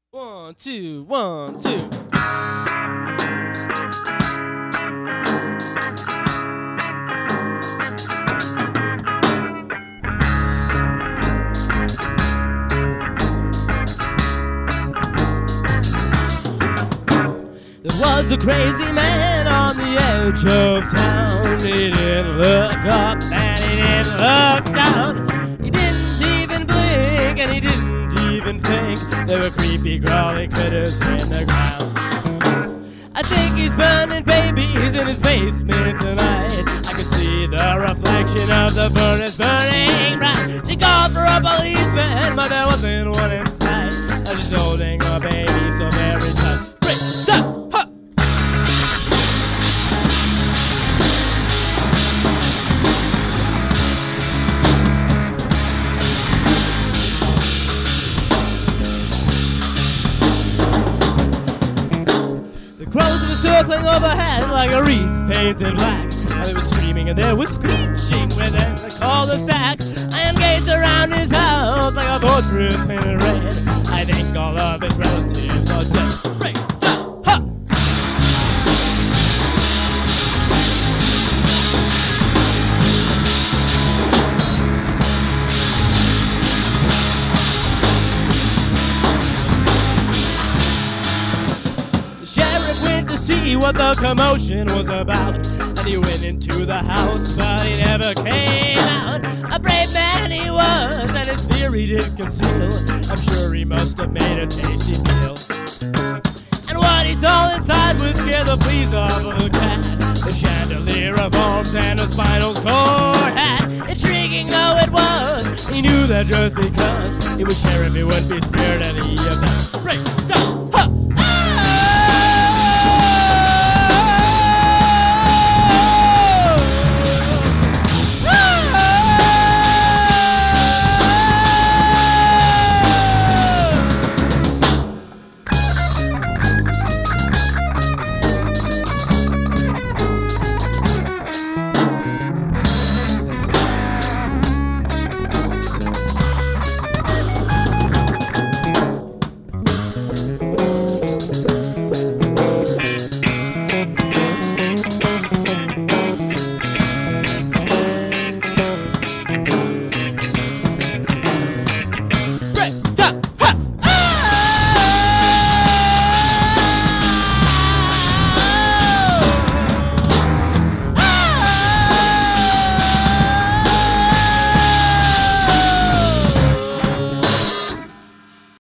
1, 2, 1, 2. There was a crazy man on the edge of town. He didn't look up and he didn't look down. He didn't even blink and he didn't even think. There were creepy crawly critters in the ground. I think he's burning babies in his basement tonight. I could see the reflection of the furnace burning bright. She called for a policeman, but there wasn't one in sight. I was just holding a baby so very tight. Crows were circling overhead like a wreath painted black. And they were screaming and they were screeching within the cul-de-sac. Iron gates around his house like a fortress painted red. I think all of his relatives are dead. Break down, ha! To see what the commotion was about, and he went into the house, but he never came out. A brave man he was, and his fear he did conceal. I'm sure he must have made a tasty meal. And what he saw inside would scare the fleas off of a cat. The chandelier of arms and a spinal cord hat. Intriguing though it was, he knew that just because he was sheriff, he would be spared any of that.